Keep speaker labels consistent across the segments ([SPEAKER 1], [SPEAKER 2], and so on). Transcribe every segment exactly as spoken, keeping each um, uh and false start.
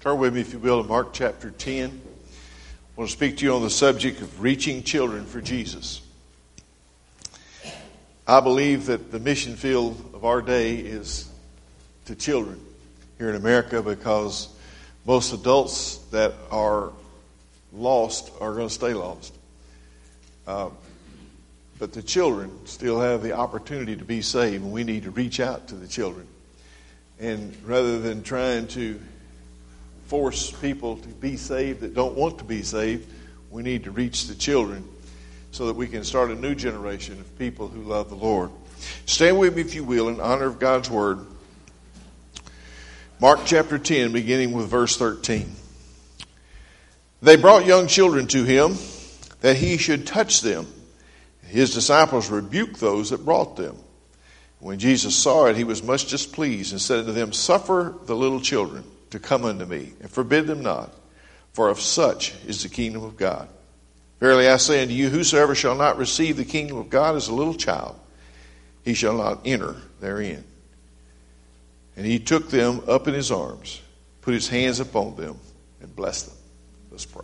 [SPEAKER 1] Turn with me, if you will, to Mark chapter ten. I want to speak to you on the subject of reaching children for Jesus. I believe that the mission field of our day is to children here in America, because most adults that are lost are going to stay lost. Uh, but the children still have the opportunity to be saved, and we need to reach out to the children. And rather than trying to force people to be saved that don't want to be saved, we need to reach the children so that we can start a new generation of people who love the Lord. Stand with me, if you will, in honor of God's Word. Mark chapter ten, beginning with verse thirteen. They brought young children to him, that he should touch them. His disciples rebuked those that brought them. When Jesus saw it, he was much displeased, and said unto them, Suffer the little children to come unto me, and forbid them not, for of such is the kingdom of God. Verily I say unto you, whosoever shall not receive the kingdom of God as a little child, he shall not enter therein. And he took them up in his arms, put his hands upon them, and blessed them. Let's pray.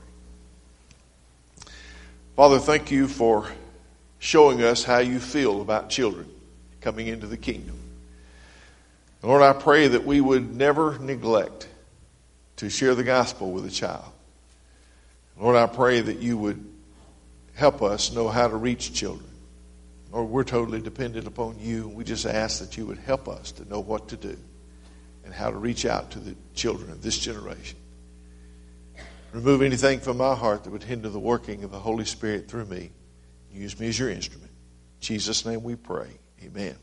[SPEAKER 1] Father, thank you for showing us how you feel about children coming into the kingdom. Lord, I pray that we would never neglect to share the gospel with a child. Lord, I pray that you would help us know how to reach children. Lord, we're totally dependent upon you. We just ask that you would help us to know what to do and how to reach out to the children of this generation. Remove anything from my heart that would hinder the working of the Holy Spirit through me. Use me as your instrument. In Jesus' name we pray. Amen.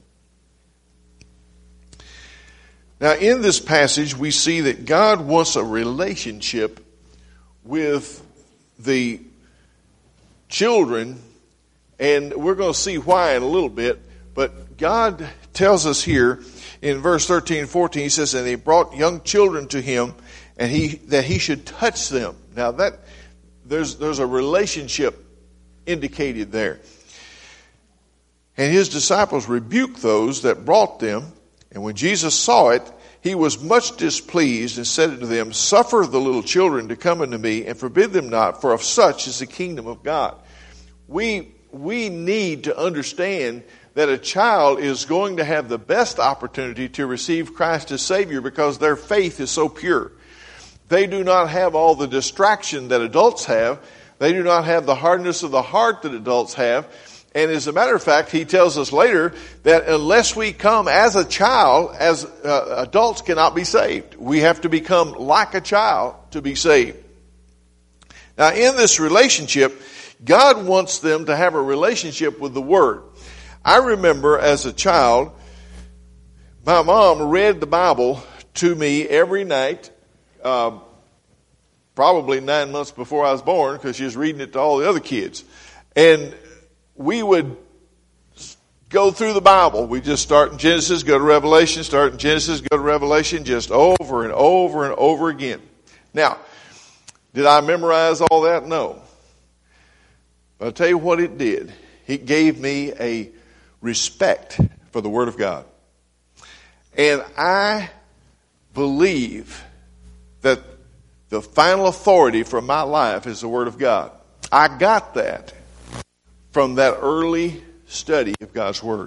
[SPEAKER 1] Now, in this passage, we see that God wants a relationship with the children, and we're going to see why in a little bit. But God tells us here in verse thirteen and fourteen, he says, and they brought young children to him, and he that he should touch them. Now, that there's there's a relationship indicated there. And his disciples rebuked those that brought them. And when Jesus saw it, he was much displeased, and said unto them, Suffer the little children to come unto me, and forbid them not, for of such is the kingdom of God. We, we need to understand that a child is going to have the best opportunity to receive Christ as Savior, because their faith is so pure. They do not have all the distraction that adults have. They do not have the hardness of the heart that adults have. And as a matter of fact, he tells us later that unless we come as a child, as uh, adults cannot be saved. We have to become like a child to be saved. Now, in this relationship, God wants them to have a relationship with the Word. I remember as a child, my mom read the Bible to me every night, uh, probably nine months before I was born, because she was reading it to all the other kids. And we would go through the Bible. We just start in Genesis, go to Revelation, start in Genesis, go to Revelation, just over and over and over again. Now, did I memorize all that? No. But I'll tell you what it did. It gave me a respect for the Word of God. And I believe that the final authority for my life is the Word of God. I got that from that early study of God's Word.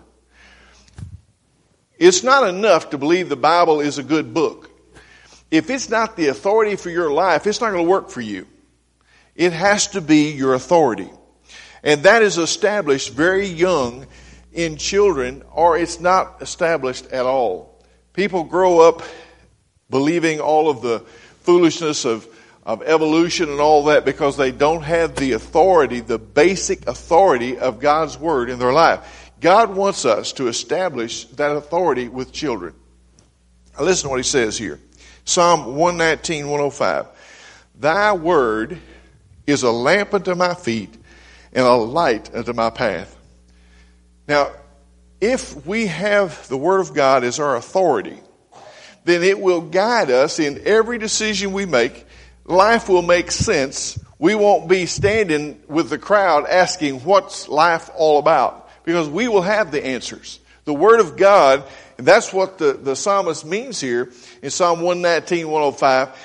[SPEAKER 1] It's not enough to believe the Bible is a good book. If it's not the authority for your life, it's not going to work for you. It has to be your authority. And that is established very young in children, or it's not established at all. People grow up believing all of the foolishness of of evolution and all that because they don't have the authority, the basic authority of God's Word in their life. God wants us to establish that authority with children. Now listen to what he says here. Psalm one nineteen, one oh five. Thy word is a lamp unto my feet and a light unto my path. Now, if we have the Word of God as our authority, then it will guide us in every decision we make. Life will make sense. We won't be standing with the crowd asking what's life all about, because we will have the answers. The Word of God, and that's what the, the psalmist means here in Psalm one nineteen, one oh five.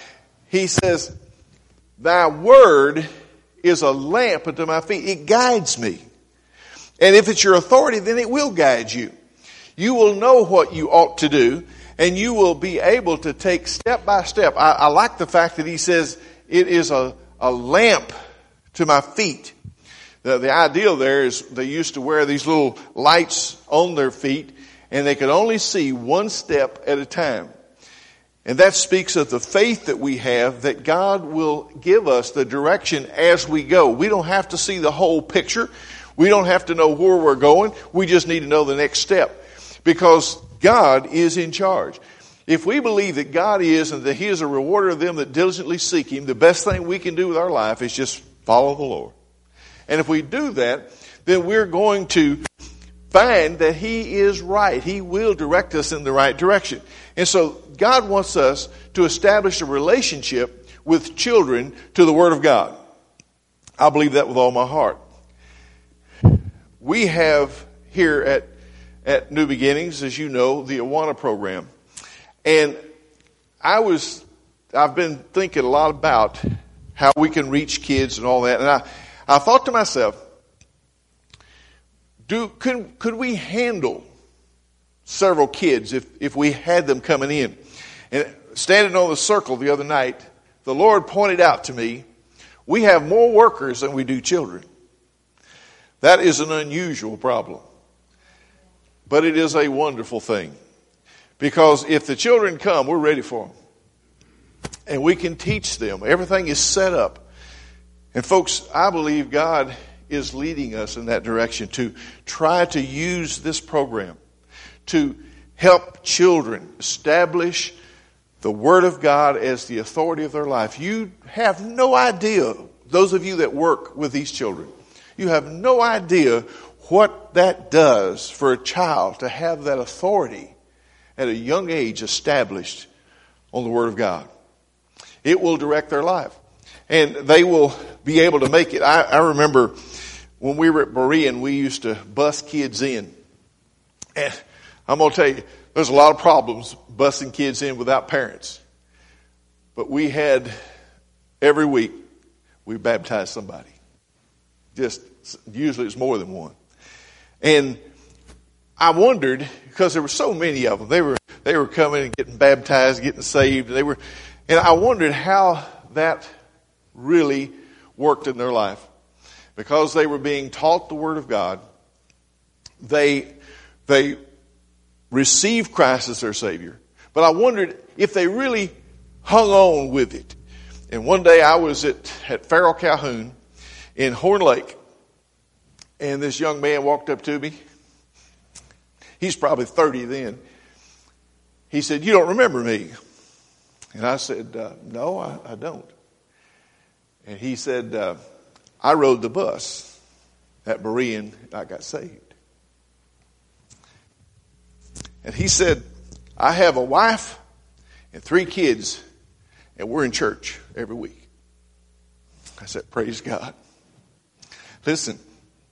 [SPEAKER 1] he says, thy word is a lamp unto my feet. It guides me. And if it's your authority, then it will guide you. You will know what you ought to do, and you will be able to take step by step. I, I like the fact that he says it is a, a lamp to my feet. The, the ideal there is they used to wear these little lights on their feet, and they could only see one step at a time. And that speaks of the faith that we have that God will give us the direction as we go. We don't have to see the whole picture. We don't have to know where we're going. We just need to know the next step, because God is in charge. If we believe that God is and that He is a rewarder of them that diligently seek Him, the best thing we can do with our life is just follow the Lord. And if we do that, then we're going to find that He is right. He will direct us in the right direction. And so God wants us to establish a relationship with children to the Word of God. I believe that with all my heart. We have here at, at New Beginnings, as you know, the Awana program. And I was, I've been thinking a lot about how we can reach kids and all that. And I, I thought to myself, do, could, could we handle several kids if, if we had them coming in? And standing on the circle the other night, the Lord pointed out to me, we have more workers than we do children. That is an unusual problem. But it is a wonderful thing. Because if the children come, we're ready for them. And we can teach them. Everything is set up. And folks, I believe God is leading us in that direction to try to use this program to help children establish the Word of God as the authority of their life. You have no idea, those of you that work with these children, you have no idea what that does for a child to have that authority at a young age established on the Word of God. It will direct their life. And they will be able to make it. I, I remember when we were at Berean, we used to bus kids in. And I'm going to tell you, there's a lot of problems busing kids in without parents. But we had, every week, we baptized somebody. Just, usually it's more than one. And I wondered, because there were so many of them, they were they were coming and getting baptized, getting saved. They were, and I wondered how that really worked in their life. Because they were being taught the Word of God, they they received Christ as their Savior. But I wondered if they really hung on with it. And one day I was at, at Farrell Calhoun in Horn Lake. And this young man walked up to me. He's probably thirty then. He said, "You don't remember me?" And I said, uh, "No, I, I don't." And he said, uh, "I rode the bus at Berean and I got saved." And he said, "I have a wife and three kids and we're in church every week." I said, "Praise God." Listen,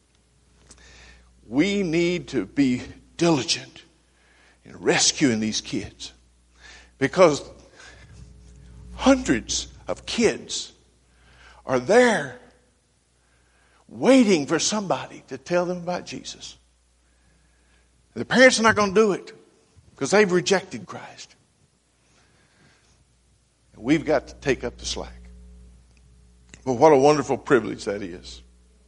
[SPEAKER 1] we need to be diligent in rescuing these kids, because hundreds of kids are there waiting for somebody to tell them about Jesus. The parents are not going to do it because they've rejected Christ. And we've got to take up the slack. But what a wonderful privilege that is.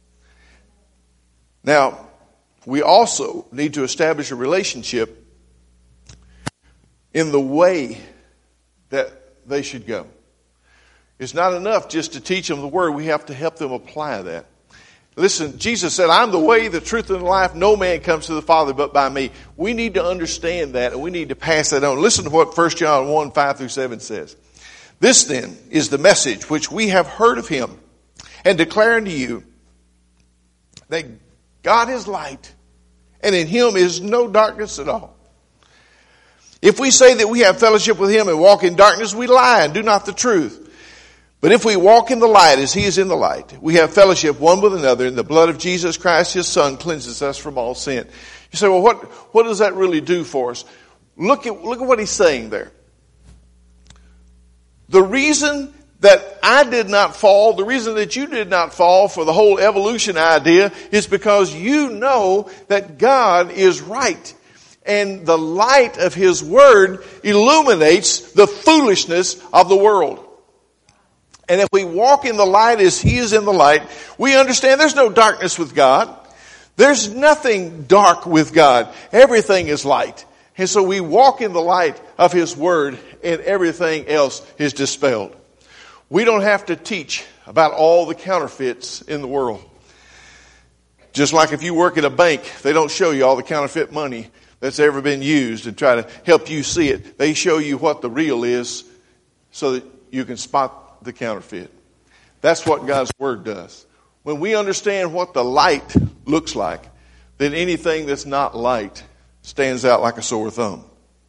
[SPEAKER 1] Now, we also need to establish a relationship in the way that they should go. It's not enough just to teach them the Word. We have to help them apply that. Listen, Jesus said, "I'm the way, the truth, and the life. No man comes to the Father but by me." We need to understand that, and we need to pass that on. Listen to what First John one, five through seven says. "This then is the message which we have heard of Him, and declare unto you, that God is light, and in Him is no darkness at all. If we say that we have fellowship with Him and walk in darkness, we lie and do not the truth. But if we walk in the light as He is in the light, we have fellowship one with another, and the blood of Jesus Christ, His Son, cleanses us from all sin." You say, well, what, what does that really do for us? Look at, look at what He's saying there. The reason that I did not fall, the reason that you did not fall for the whole evolution idea is because you know that God is right. And the light of His Word illuminates the foolishness of the world. And if we walk in the light as He is in the light, we understand there's no darkness with God. There's nothing dark with God. Everything is light. And so we walk in the light of His Word and everything else is dispelled. We don't have to teach about all the counterfeits in the world. Just like if you work at a bank, they don't show you all the counterfeit money that's ever been used and try to help you see it. They show you what the real is so that you can spot the counterfeit. That's what God's Word does. When we understand what the light looks like, then anything that's not light stands out like a sore thumb.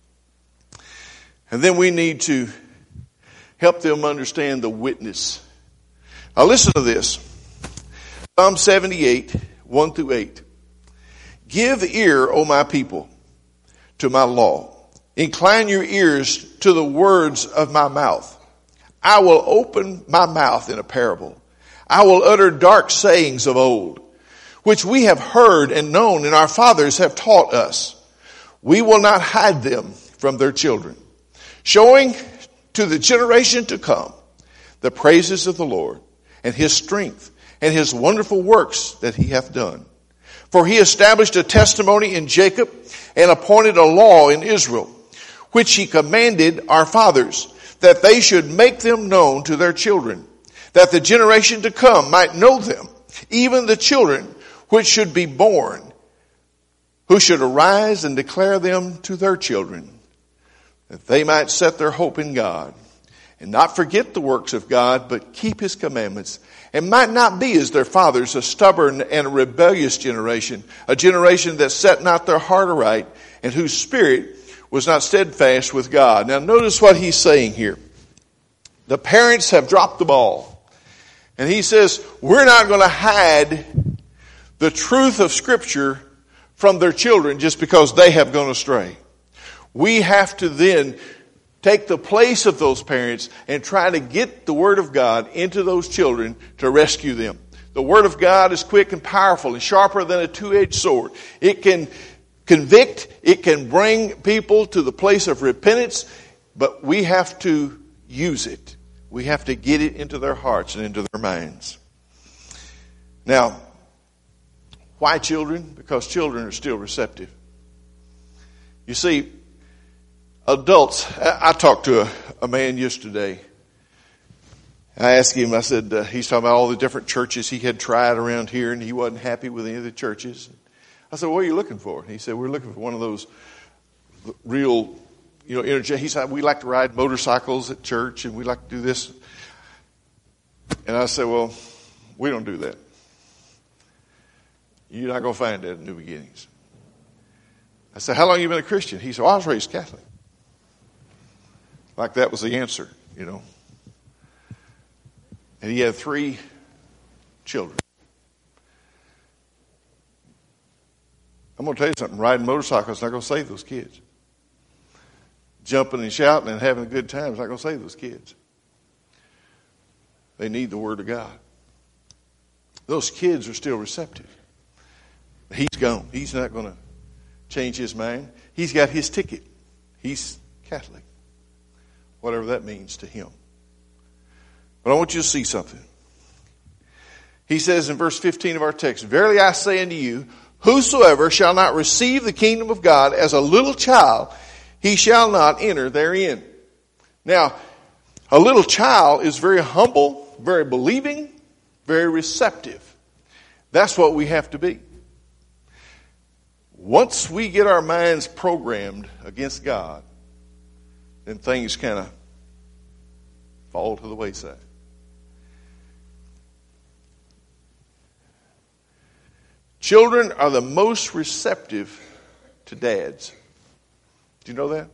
[SPEAKER 1] And then we need to help them understand the witness. Now listen to this. Psalm seventy-eight, one through eight. Give ear, O my people, to my law. Incline your ears to the words of my mouth. I will open my mouth in a parable. I will utter dark sayings of old, which we have heard and known, and our fathers have taught us. We will not hide them from their children, showing to the generation to come the praises of the Lord and His strength and His wonderful works that He hath done. For He established a testimony in Jacob and appointed a law in Israel, which He commanded our fathers, that they should make them known to their children, that the generation to come might know them, even the children which should be born, who should arise and declare them to their children, that they might set their hope in God, and not forget the works of God, but keep His commandments, and might not be as their fathers, a stubborn and a rebellious generation, a generation that set not their heart aright, and whose spirit was not steadfast with God. Now notice what he's saying here. The parents have dropped the ball. And he says, we're not going to hide the truth of Scripture from their children just because they have gone astray. We have to then take the place of those parents and try to get the Word of God into those children to rescue them. The Word of God is quick and powerful and sharper than a two-edged sword. It can convict, it can bring people to the place of repentance, but we have to use it. We have to get it into their hearts and into their minds. Now, why children? Because children are still receptive. You see, adults, I talked to a, a man yesterday. I asked him, I said, uh, he's talking about all the different churches he had tried around here, and he wasn't happy with any of the churches. I said, what are you looking for? He said, we're looking for one of those real, you know, energy. He said, we like to ride motorcycles at church, and we like to do this. And I said, well, we don't do that. You're not going to find that in New Beginnings. I said, how long have you been a Christian? He said, well, I was raised Catholic. Like that was the answer, you know. And he had three children. I'm going to tell you something. Riding motorcycles is not going to save those kids. Jumping and shouting and having a good time is not going to save those kids. They need the Word of God. Those kids are still receptive. He's gone. He's not going to change his mind. He's got his ticket. He's Catholic. Whatever that means to him. But I want you to see something. He says in verse fifteen of our text, verily I say unto you, whosoever shall not receive the kingdom of God as a little child, he shall not enter therein. Now, a little child is very humble, very believing, very receptive. That's what we have to be. Once we get our minds programmed against God, then things kind of fall to the wayside. Children are the most receptive to dads. Do you know that?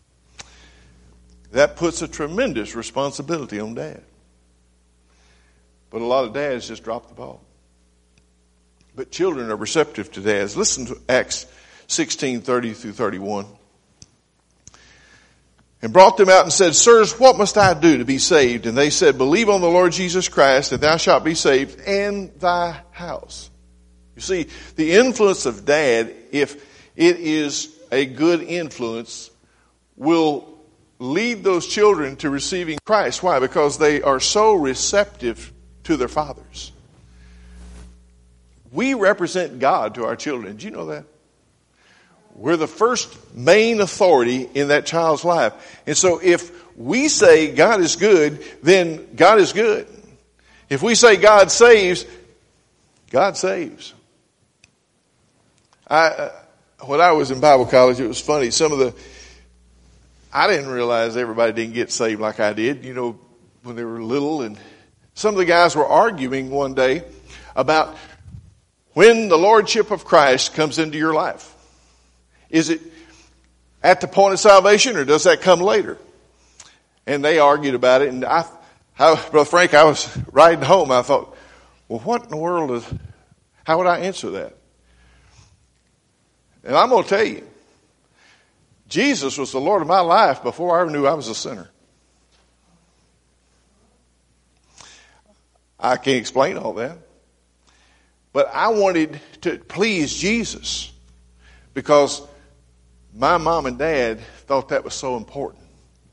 [SPEAKER 1] That puts a tremendous responsibility on dad. But a lot of dads just drop the ball. But children are receptive to dads. Listen to Acts sixteen, thirty through thirty-one. and brought them out and said, Sirs, what must I do to be saved? And they said, Believe on the Lord Jesus Christ, and thou shalt be saved, and thy house. You see, the influence of dad, if it is a good influence, will lead those children to receiving Christ. Why? Because they are so receptive to their fathers. We represent God to our children. Did you know that? We're the first main authority in that child's life. And so if we say God is good, then God is good. If we say God saves, God saves. I, when I was in Bible college, it was funny. Some of the I didn't realize everybody didn't get saved like I did, you know, when they were little. And some of the guys were arguing one day about when the Lordship of Christ comes into your life. Is it at the point of salvation, or does that come later? And they argued about it. And I, I Brother Frank, I was riding home. I thought, well, what in the world is, how would I answer that? And I'm going to tell you, Jesus was the Lord of my life before I ever knew I was a sinner. I can't explain all that. But I wanted to please Jesus because my mom and dad thought that was so important.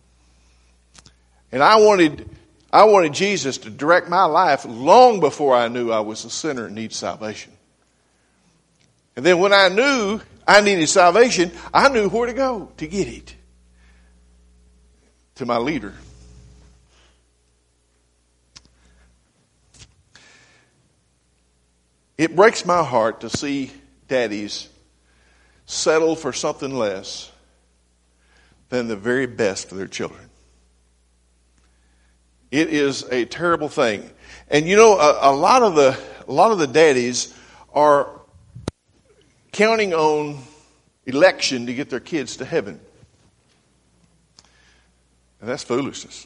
[SPEAKER 1] And I wanted, I wanted Jesus to direct my life long before I knew I was a sinner and needed salvation. And then when I knew I needed salvation, I knew where to go to get it. To my leader. It breaks my heart to see daddies settle for something less than the very best for their children. It is a terrible thing. And you know, a, a lot of the a lot of the daddies are counting on election to get their kids to heaven. And that's foolishness.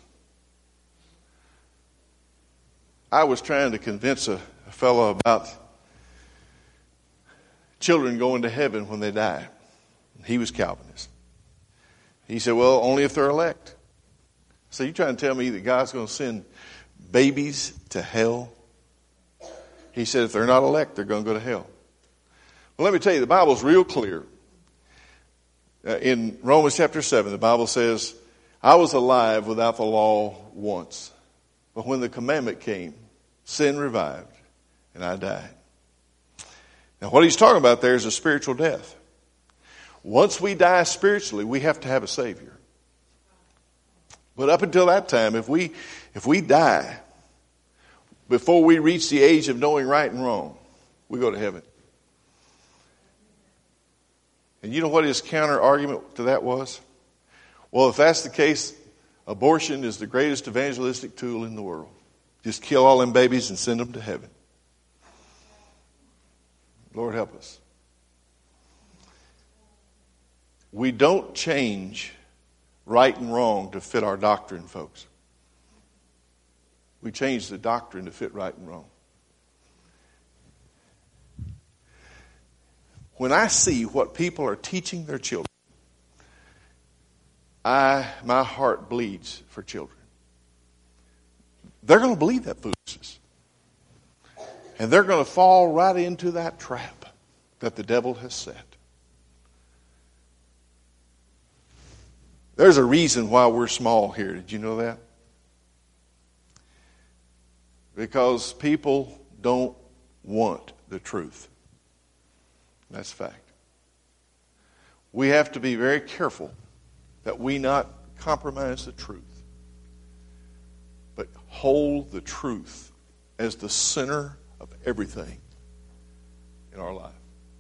[SPEAKER 1] I was trying to convince a, a fellow about children going to heaven when they die. He was Calvinist. He said, well, only if they're elect. So you trying to tell me that God's going to send babies to hell? He said, if they're not elect, they're going to go to hell. Well, let me tell you, the Bible's real clear. Uh, in Romans chapter seven, the Bible says, I was alive without the law once. But when the commandment came, sin revived, and I died. Now, what he's talking about there is a spiritual death. Once we die spiritually, we have to have a Savior. But up until that time, if we if we die before we reach the age of knowing right and wrong, we go to heaven. And you know what his counter argument to that was? Well, if that's the case, abortion is the greatest evangelistic tool in the world. Just kill all them babies and send them to heaven. Lord help us. We don't change right and wrong to fit our doctrine, folks. We change the doctrine to fit right and wrong. When I see what people are teaching their children, I my heart bleeds for children. They're going to believe that foolishness. And they're going to fall right into that trap that the devil has set. There's a reason why we're small here. Did you know that? Because people don't want the truth. That's a fact. We have to be very careful that we not compromise the truth, but hold the truth as the center of everything in our life.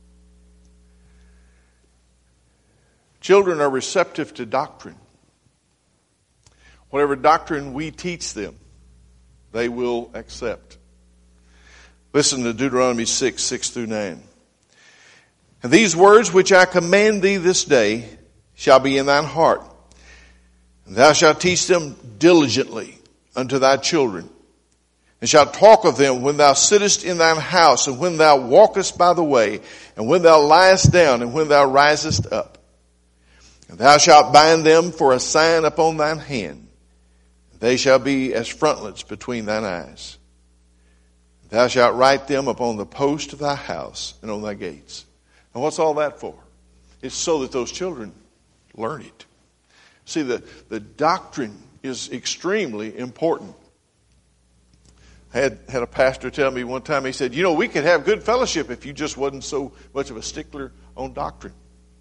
[SPEAKER 1] Children are receptive to doctrine. Whatever doctrine we teach them, they will accept. Listen to Deuteronomy six, six through nine. And these words which I command thee this day shall be in thine heart. And thou shalt teach them diligently unto thy children. And shalt talk of them when thou sittest in thine house, and when thou walkest by the way, and when thou liest down, and when thou risest up. And thou shalt bind them for a sign upon thine hand. They shall be as frontlets between thine eyes. Thou shalt write them upon the post of thy house and on thy gates. And what's all that for? It's so that those children learn it. See, the, the doctrine is extremely important. I had, had a pastor tell me one time, he said, you know, we could have good fellowship if you just wasn't so much of a stickler on doctrine.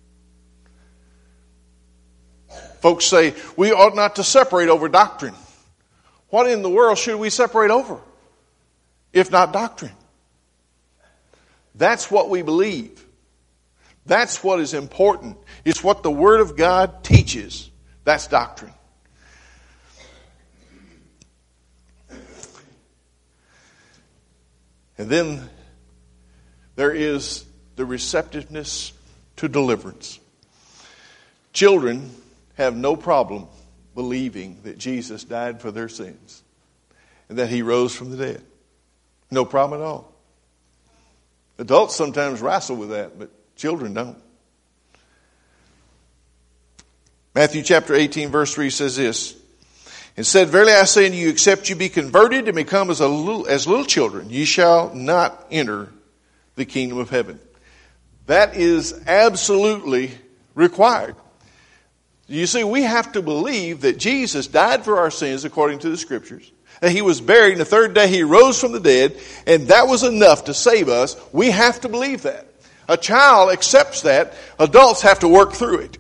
[SPEAKER 1] Folks say, we ought not to separate over doctrine. What in the world should we separate over, if not doctrine? That's what we believe. That's what is important. It's what the Word of God teaches. That's doctrine. And then there is the receptiveness to deliverance. Children have no problem believing that Jesus died for their sins and that He rose from the dead. No problem at all. Adults sometimes wrestle with that, but children don't. Matthew chapter eighteen verse three says this, and said, verily I say unto you, except you be converted and become as a little, as little children, ye shall not enter the kingdom of heaven. That is absolutely required. You see, we have to believe that Jesus died for our sins according to the Scriptures, that He was buried, and the third day He rose from the dead, and that was enough to save us. We have to believe that. A child accepts that. Adults have to work through it.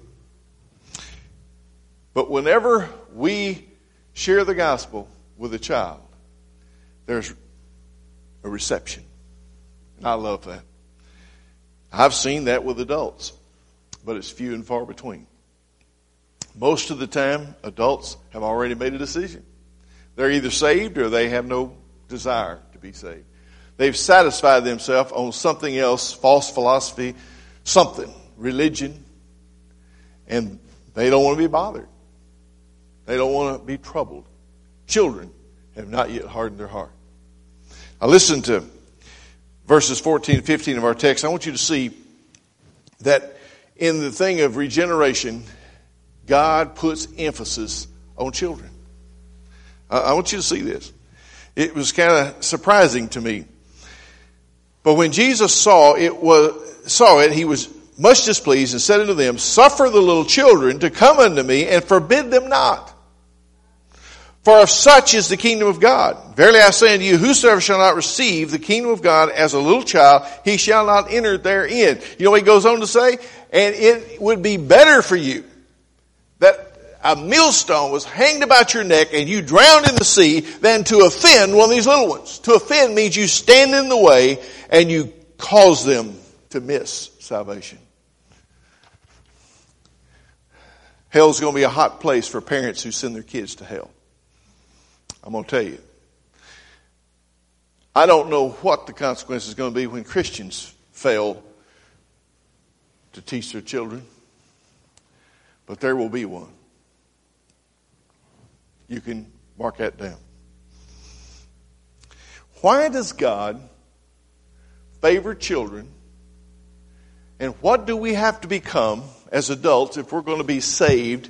[SPEAKER 1] But whenever we share the gospel with a child, there's a reception. And I love that. I've seen that with adults, but it's few and far between. Most of the time, adults have already made a decision. They're either saved or they have no desire to be saved. They've satisfied themselves on something else, false philosophy, something, religion, and they don't want to be bothered. They don't want to be troubled. Children have not yet hardened their heart. Now listen to verses fourteen and fifteen of our text. I want you to see that in the thing of regeneration, God puts emphasis on children. I want you to see this. It was kind of surprising to me. But when Jesus saw it, was, saw it, He was much displeased and said unto them, suffer the little children to come unto me and forbid them not. For of such is the kingdom of God. Verily I say unto you, whosoever shall not receive the kingdom of God as a little child, he shall not enter therein. You know what He goes on to say? And it would be better for you that a millstone was hanged about your neck and you drowned in the sea than to offend one of these little ones. To offend means you stand in the way and you cause them to miss salvation. Hell's going to be a hot place for parents who send their kids to hell. I'm going to tell you. I don't know what the consequence is going to be when Christians fail to teach their children, but there will be one. You can mark that down. Why does God favor children? And what do we have to become as adults if we're going to be saved?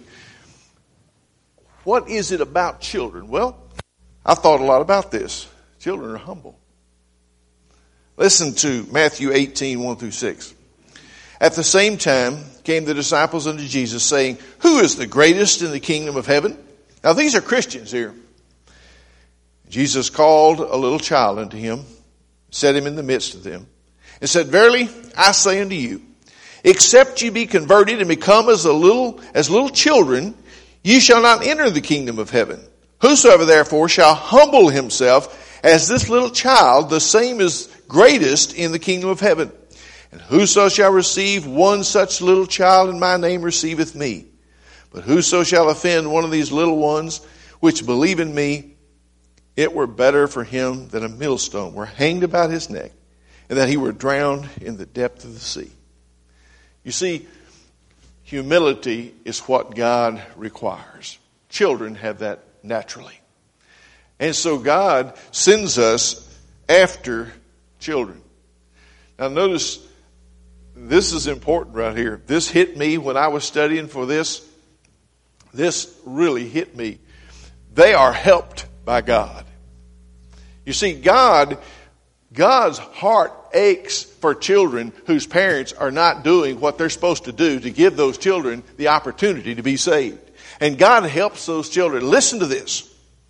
[SPEAKER 1] What is it about children? Well, I've thought a lot about this. Children are humble. Listen to Matthew eighteen, one through six. At the same time came the disciples unto Jesus, saying, who is the greatest in the kingdom of heaven? Now these are Christians here. Jesus called a little child unto Him, set him in the midst of them, and said, verily I say unto you, except you be converted and become as a little as little children, you shall not enter the kingdom of heaven. Whosoever therefore shall humble himself as this little child, the same is greatest in the kingdom of heaven. And whoso shall receive one such little child in my name receiveth me. But whoso shall offend one of these little ones which believe in me, it were better for him that a millstone were hanged about his neck, and that he were drowned in the depth of the sea. You see, humility is what God requires. Children have that naturally. And so God sends us after children. Now notice this is important right here. This hit me when I was studying for this. This really hit me. They are helped by God. You see, God, God's heart aches for children whose parents are not doing what they're supposed to do to give those children the opportunity to be saved. And God helps those children. Listen to this.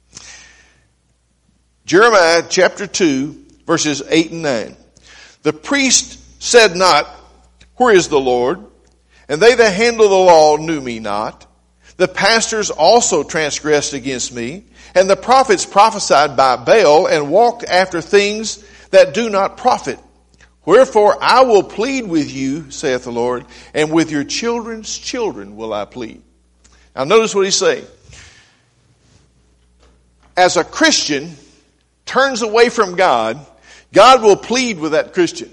[SPEAKER 1] Jeremiah chapter two, verses eight and nine. The priest said not, where is the Lord? And they that handle the law knew me not. The pastors also transgressed against me, and the prophets prophesied by Baal and walked after things that do not profit. Wherefore I will plead with you, saith the Lord, and with your children's children will I plead. Now notice what he's saying. As a Christian turns away from God, God will plead with that Christian.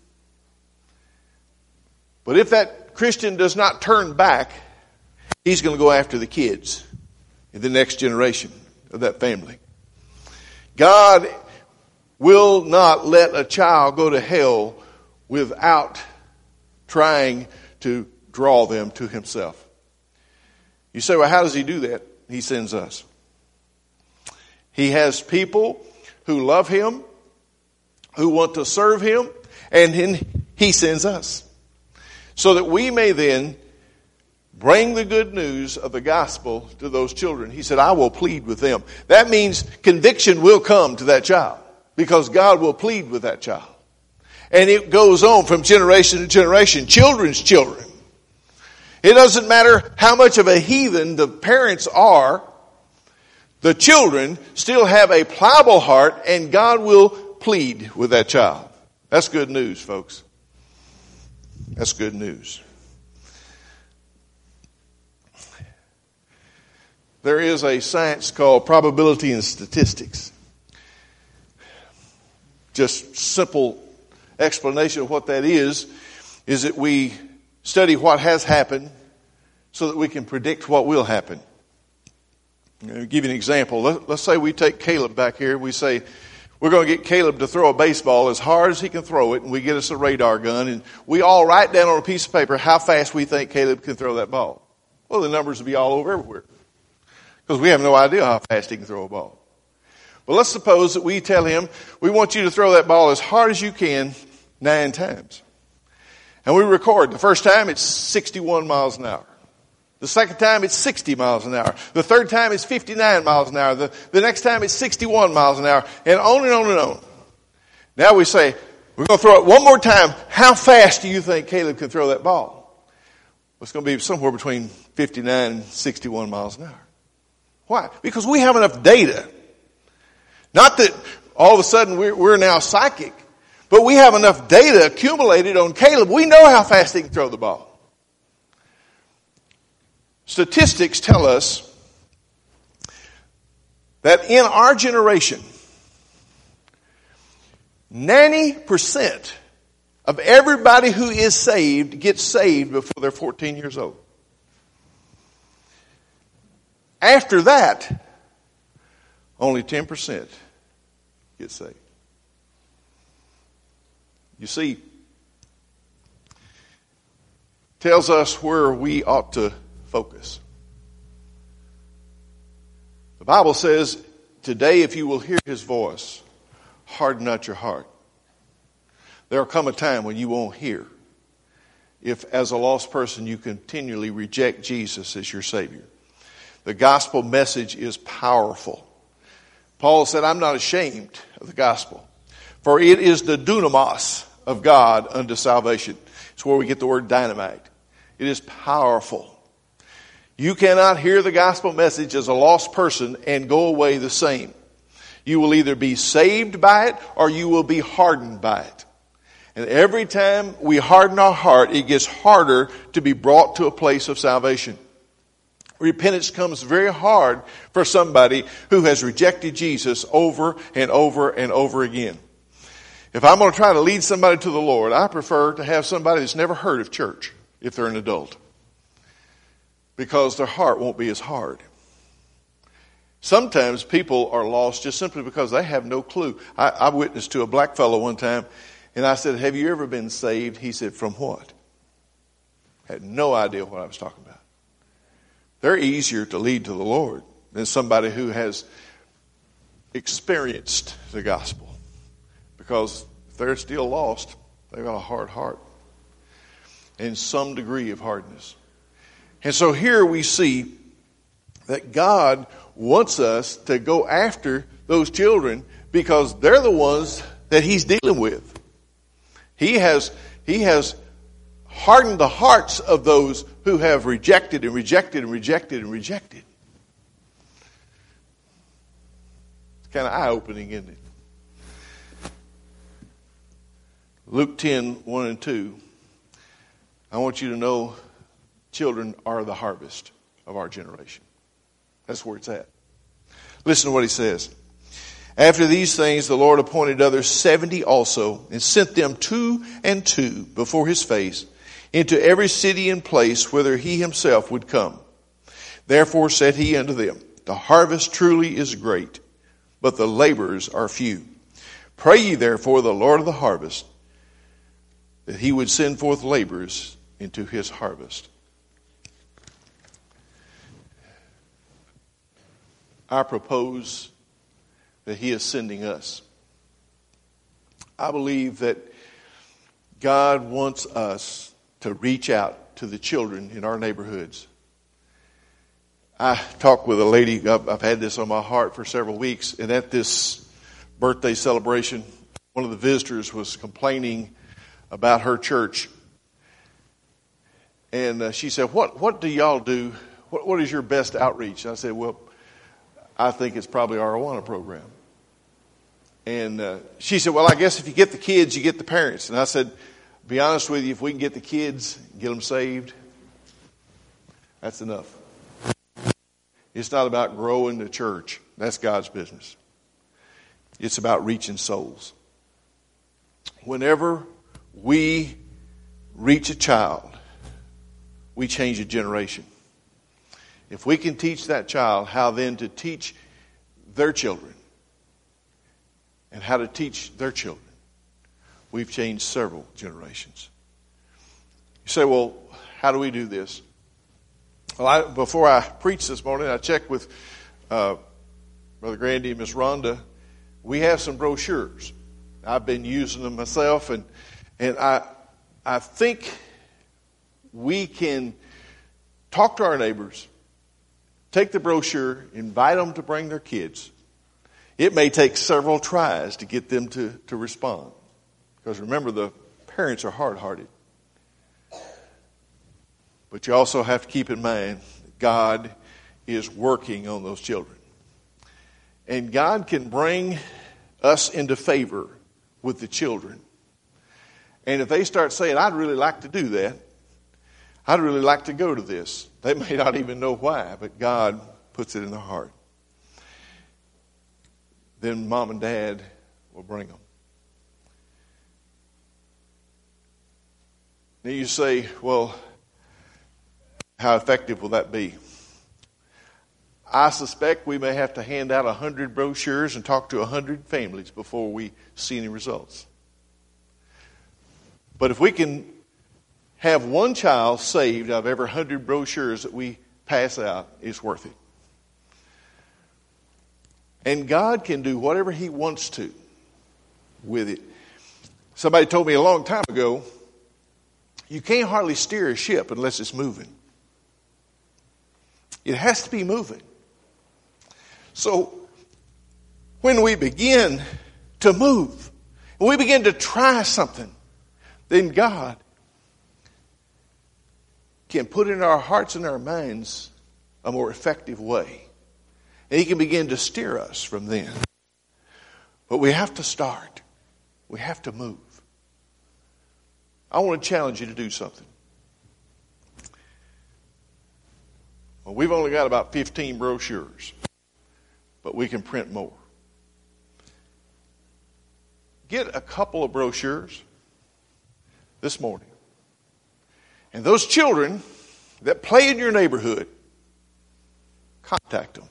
[SPEAKER 1] But if that Christian does not turn back, he's going to go after the kids in the next generation of that family. God will not let a child go to hell without trying to draw them to himself. You say, well, how does he do that? He sends us. He has people who love him, who want to serve him, and then he sends us. So that we may then bring the good news of the gospel to those children. He said, I will plead with them. That means conviction will come to that child because God will plead with that child. And it goes on from generation to generation, children's children. It doesn't matter how much of a heathen the parents are, the children still have a pliable heart and God will plead with that child. That's good news, folks. That's good news. There is a science called probability and statistics. Just simple explanation of what that is, is that we study what has happened so that we can predict what will happen. I'll give you an example. Let, let's say we take Caleb back here. We say, we're going to get Caleb to throw a baseball as hard as he can throw it, and we get us a radar gun, and we all write down on a piece of paper how fast we think Caleb can throw that ball. Well, the numbers will be all over everywhere because we have no idea how fast he can throw a ball. But let's suppose that we tell him, we want you to throw that ball as hard as you can nine times. And we record. The first time, it's sixty-one miles an hour. The second time, it's sixty miles an hour. The third time, it's fifty-nine miles an hour. The, the next time, it's sixty-one miles an hour. And on and on and on. Now we say, we're going to throw it one more time. How fast do you think Caleb can throw that ball? Well, it's going to be somewhere between fifty-nine and sixty-one miles an hour. Why? Because we have enough data. Not that all of a sudden we're, we're now psychic, but we have enough data accumulated on Caleb. We know how fast he can throw the ball. Statistics tell us that in our generation, ninety percent of everybody who is saved gets saved before they're fourteen years old. After that, only ten percent get saved. You see, tells us where we ought to focus. The Bible says, today if you will hear his voice, harden not your heart. There will come a time when you won't hear if as a lost person you continually reject Jesus as your Savior. The gospel message is powerful. Paul said, I'm not ashamed of the gospel, for it is the dunamis of God unto salvation. It's where we get the word dynamite. It is powerful. You cannot hear the gospel message as a lost person and go away the same. You will either be saved by it or you will be hardened by it. And every time we harden our heart, it gets harder to be brought to a place of salvation. Repentance comes very hard for somebody who has rejected Jesus over and over and over again. If I'm going to try to lead somebody to the Lord, I prefer to have somebody that's never heard of church if they're an adult, because their heart won't be as hard. Sometimes people are lost just simply because they have no clue. I, I witnessed to a black fellow one time, And I said, have you ever been saved? He said, from what? Had no idea what I was talking about. They're easier to lead to the Lord than somebody who has experienced the gospel. Because if they're still lost, they've got a hard heart and some degree of hardness. And so here we see that God wants us to go after those children because they're the ones that He's dealing with. He has, He has hardened the hearts of those who have rejected and rejected and rejected and rejected. It's kind of eye-opening, isn't it? Luke ten, one and two. I want you to know children are the harvest of our generation. That's where it's at. Listen to what he says. After these things, the Lord appointed others seventy also, and sent them two and two before his face into every city and place whither he himself would come. Therefore said he unto them, the harvest truly is great, but the laborers are few. Pray ye therefore the Lord of the harvest, that he would send forth laborers into his harvest. I propose that he is sending us. I believe that God wants us to reach out to the children in our neighborhoods. I talked with a lady, I've, I've had this on my heart for several weeks, and at this birthday celebration, one of the visitors was complaining about her church. And uh, she said, what, what do y'all do? What, what is your best outreach? And I said, well, I think it's probably our Awana program. And uh, she said, well, I guess if you get the kids, you get the parents. And I said, be honest with you, if we can get the kids, get them saved, that's enough. It's not about growing the church. That's God's business. It's about reaching souls. Whenever we reach a child, we change a generation. If we can teach that child how then to teach their children and how to teach their children, we've changed several generations. You say, well, how do we do this? Well, I, before I preached this morning, I checked with uh, Brother Grandy and Miss Rhonda. We have some brochures. I've been using them myself, and and I I think we can talk to our neighbors, take the brochure, invite them to bring their kids. It may take several tries to get them to, to respond. Because remember, the parents are hard-hearted. But you also have to keep in mind that God is working on those children. And God can bring us into favor with the children. And if they start saying, I'd really like to do that, I'd really like to go to this, they may not even know why, but God puts it in their heart. Then mom and dad will bring them. Now you say, well, how effective will that be? I suspect we may have to hand out a hundred brochures and talk to a hundred families before we see any results. But if we can have one child saved out of every hundred brochures that we pass out, it's worth it. And God can do whatever he wants to with it. Somebody told me a long time ago, you can't hardly steer a ship unless it's moving. It has to be moving. So when we begin to move, when we begin to try something, then God can put in our hearts and our minds a more effective way. And he can begin to steer us from then. But we have to start. We have to move. I want to challenge you to do something. Well, we've only got about fifteen brochures, but we can print more. Get a couple of brochures this morning. And those children that play in your neighborhood, contact them.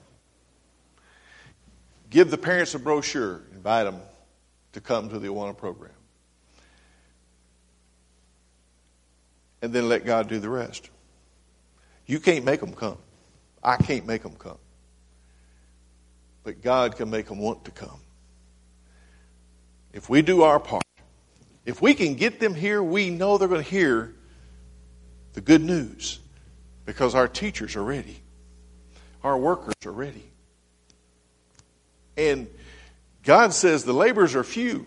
[SPEAKER 1] Give the parents a brochure. Invite them to come to the Awana program. and then let God do the rest. You can't make them come. I can't make them come. But God can make them want to come. If we do our part, if we can get them here, we know they're going to hear the good news because our teachers are ready. Our workers are ready. And God says the laborers are few.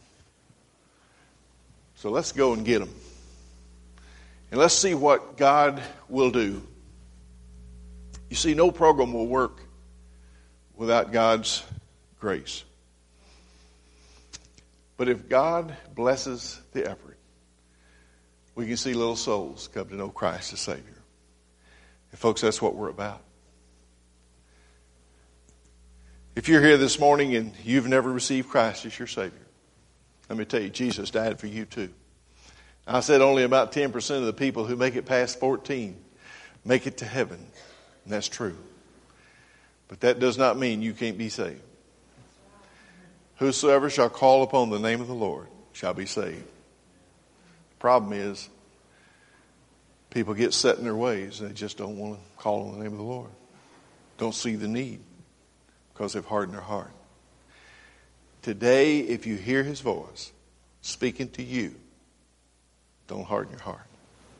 [SPEAKER 1] So let's go and get them. And let's see what God will do. You see, no program will work without God's grace. But if God blesses the effort, we can see little souls come to know Christ as Savior. And folks, that's what we're about. If you're here this morning and you've never received Christ as your Savior, let me tell you, Jesus died for you too. I said only about ten percent of the people who make it past fourteen make it to heaven. And that's true. But that does not mean you can't be saved. Whosoever shall call upon the name of the Lord shall be saved. The problem is, people get set in their ways. They just don't want to call on the name of the Lord. Don't see the need because they've hardened their heart. Today, if you hear His voice speaking to you, don't harden your heart.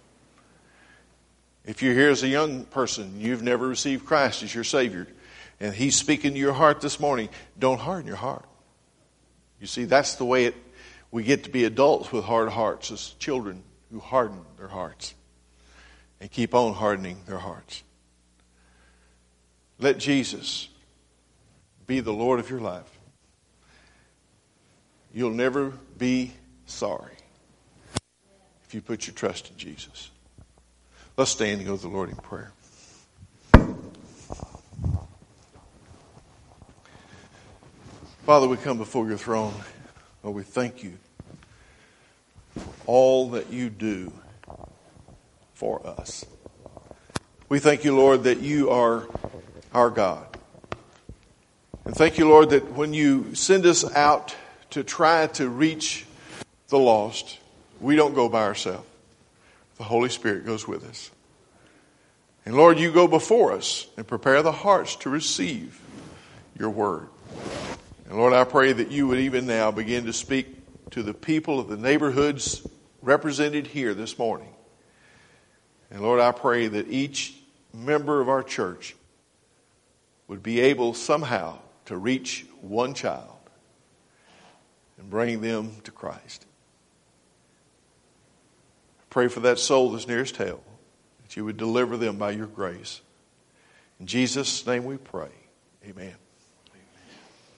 [SPEAKER 1] If you're here as a young person, you've never received Christ as your Savior, and He's speaking to your heart this morning, don't harden your heart. You see, that's the way it, we get to be adults with hard hearts as children who harden their hearts and keep on hardening their hearts. Let Jesus be the Lord of your life. You'll never be sorry if you put your trust in Jesus. Let's stand and go to the Lord in prayer. Father, we come before your throne. Lord, we thank you for all that you do for us. We thank you, Lord, that you are our God. And thank you, Lord, that when you send us out to try to reach the lost, we don't go by ourselves. The Holy Spirit goes with us. And Lord, you go before us and prepare the hearts to receive your word. And Lord, I pray that you would even now begin to speak to the people of the neighborhoods represented here this morning. And Lord, I pray that each member of our church would be able somehow to reach one child and bring them to Christ. Pray for that soul that's nearest hell, that you would deliver them by your grace. In Jesus' name we pray. Amen.